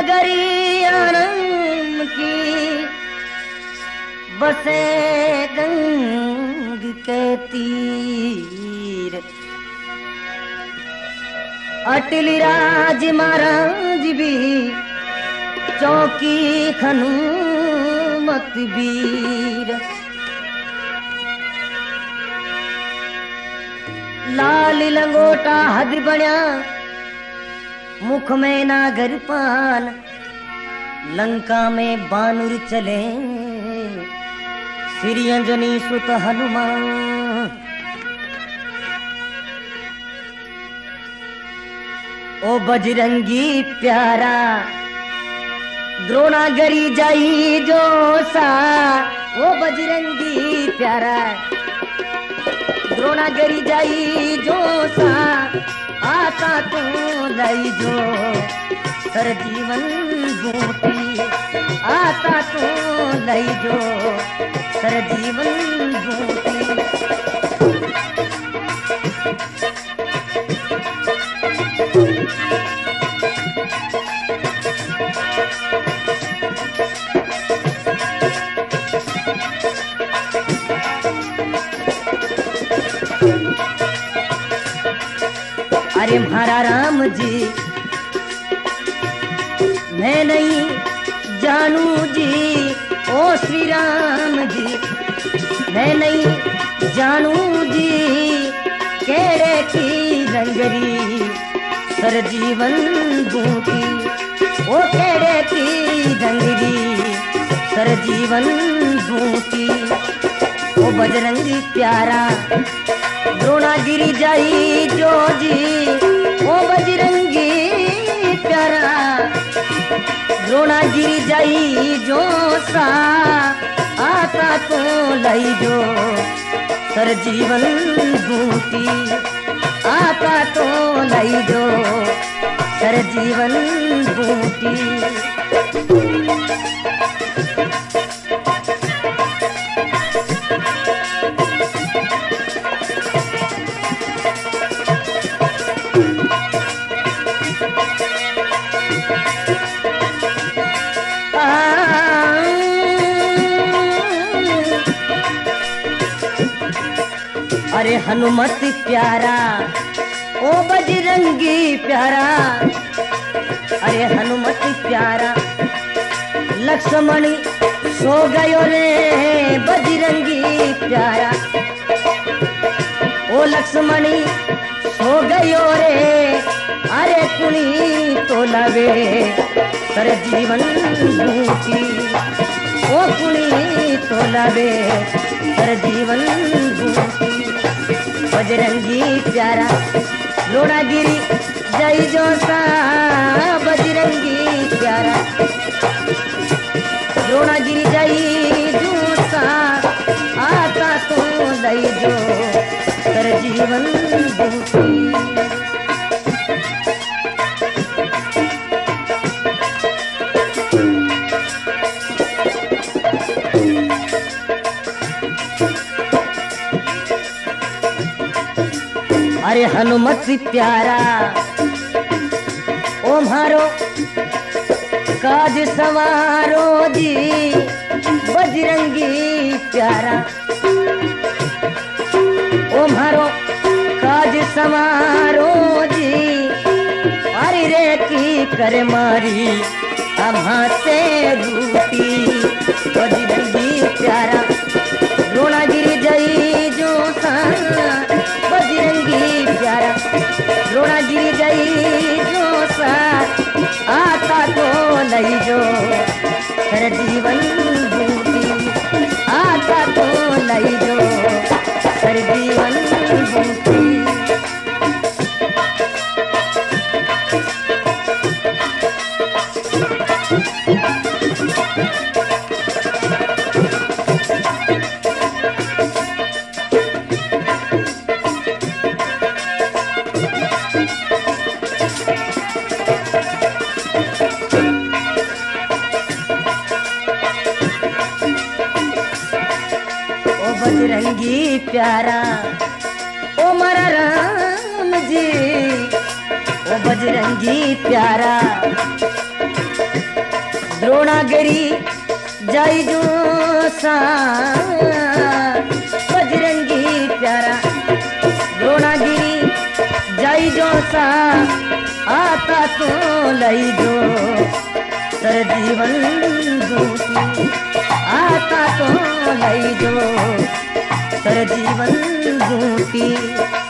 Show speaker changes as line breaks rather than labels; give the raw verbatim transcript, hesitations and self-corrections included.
नगरी आनंद की बसे गंग के तीर। अटल राज महाराज भी चौकी हनुमत वीर। लाल लंगोटा हद बण्या मुख में नागर पान। लंका में बानुर चले श्री अंजनी सुत हनुमान। ओ बजरंगी प्यारा द्रोणागरी जाई जो सा। ओ बजरंगी प्यारा द्रोणागरी जाई जो सा। आता तो लाई जो सर जीवन बूटी। आता तो लाई जो सर जीवन बूटी। अरे म्हारा राम जी मैं नहीं जानू जी। ओ श्री राम जी मैं नहीं जानू जी। केड़े की रंगरी सर जीवन बूटी। ओ केड़े की रंगरी सर जीवन बूटी। ओ बजरंगी प्यारा द्रोणागिरी जाई जो जी। ओ बजरंगी प्यारा द्रोणागिरी जाई जो सा। आता तो लाई जो सर जीवन बूटी। आता तो लाई जो सर जीवन बूटी। अरे हनुमत प्यारा ओ बजरंगी प्यारा। अरे हनुमत प्यारा लक्ष्मण सो गयो रे बजरंगी प्यारा। ओ लक्ष्मण सो गयो रे। अरे कुणी तो लवे सर जीवन बूटी। ओ कुणी तो लवे सर जीवन बूटी। बजरंगी प्यारा द्रोणागिरी जाई जो सा। बजरंगी प्यारा द्रोणागिरी जाई जो सा। आता तो लई जो सर जीवन बूटी। अरे हनुमत प्यारा ओ म्हारो काज सवारो जी। बजरंगी प्यारा ओ म्हारो काज सवारो जी। अरे रे की कर मारी अम्हा से रूटी। बजरंगी प्यारा द्रोणागिरी जाई जो सा। बजरंगी प्यारा द्रोणागिरी जाई जो सा। आता तो लई जो सर जीवन बूटी। आता तो लई जो सर जीवन बूटी। बजरंगी प्यारा ओ मारा राम जी। ओ बजरंगी प्यारा द्रोणागिरी जाई जो सा बजरंगी प्यारा द्रोणागिरी जाई जो सा आता तो लई जो सर जीवन दूती आता तो लई जो सर जीवन दूती।